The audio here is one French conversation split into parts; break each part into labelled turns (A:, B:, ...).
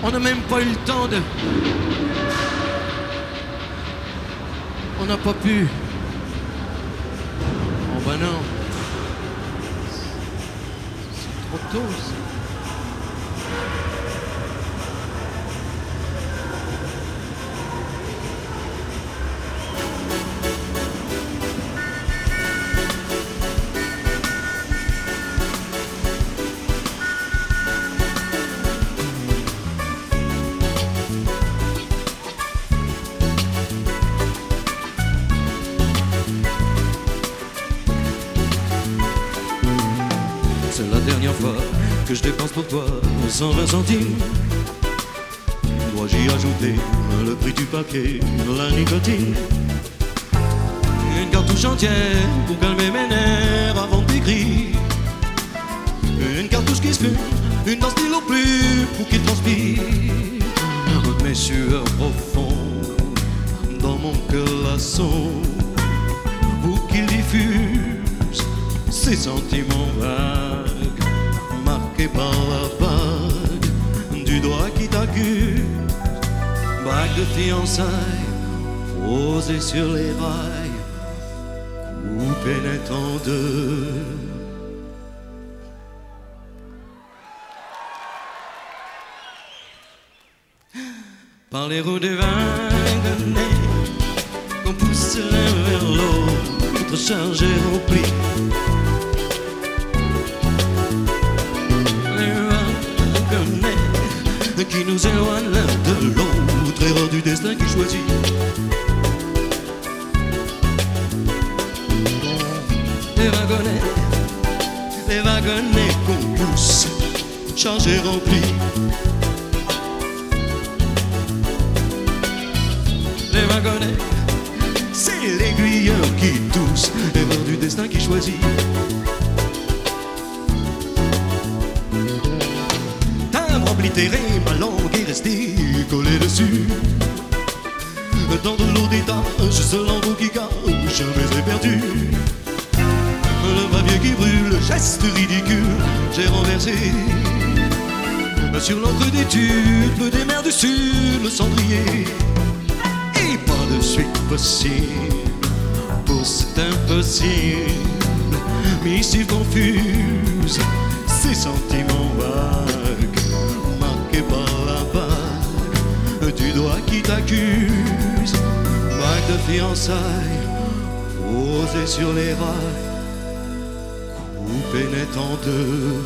A: On n'a même pas eu le temps de... On n'a pas pu... Oh ben non. C'est trop tôt, ça.
B: C'est la dernière fois que je dépense pour toi 120 centimes. Dois-je y ajouter le prix du paquet de la nicotine? Une cartouche entière pour calmer mes nerfs avant de t'écrire. Une cartouche qui se fume, une dent stylo plus pour qu'il transpire. Mes sueurs profondes dans mon cœur laçon pour qu'il diffuse ces sentiments vagues, marqués par la bague du doigt qui t'accuse. Bague de fiançailles posée sur les rails, coupée net en deux. Par les roues des wagonnets qu'on pousse l'un vers l'autre, chargés remplis. Les wagonnets qui nous éloignent l'un de l'autre, erreur du destin qui choisit. Les wagonnets qu'on pousse, chargés remplis. Les wagonnets, c'est l'aiguilleur qui tousse, erreur du destin qui choisit. Timbre oblitéré, ma langue est restée collée dessus. Dans de l'eau d'étage, ce lambeau qui cache un baiser perdu. Le papier qui brûle, le geste ridicule, j'ai renversé sur l'encre d'étude des mers du Sud, le cendrier. Et pas de suite possible pour cet impossible, missive confuse, ces sentiments vagues, marqués par la bague du doigt qui t'accuse. Bague de fiançailles posée sur les rails, coupée net en deux.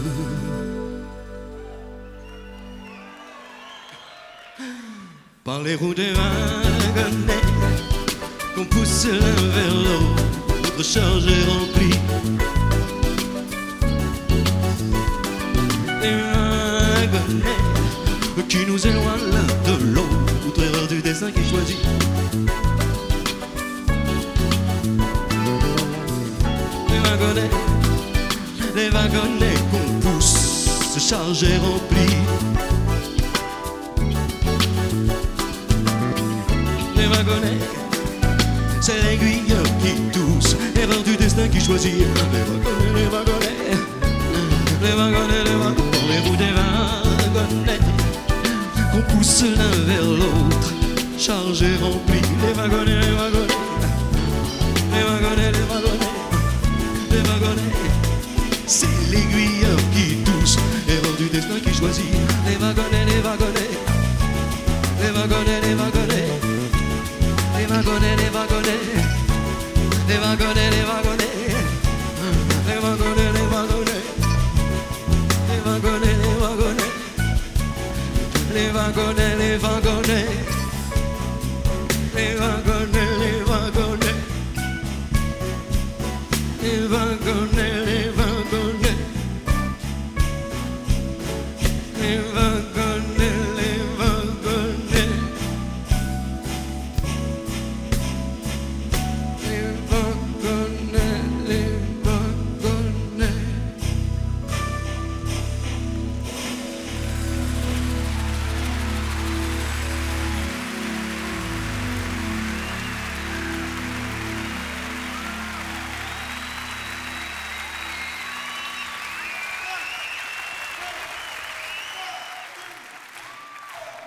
B: Par les roues des wagonnets qu'on pousse l'un vers l'autre, chargés remplis. Les wagonnets qui nous éloignent l'un de l'autre, erreur du destin qui choisit. Les wagonnets qu'on pousse, chargés remplis. Les wagonnets, c'est l'aiguilleur qui tousse, erreur du destin qui choisit. Les wagonnets, les wagonnets, les wagonnets, dans les roues des wagonnets qu'on pousse l'un vers l'autre, chargés remplis. Les wagonnets, les wagonnets, les wagonnets, les wagonnets, les wagonnets, c'est l'aiguilleur qui tousse, erreur du destin qui choisit. Les wagonnets, les wagonnets.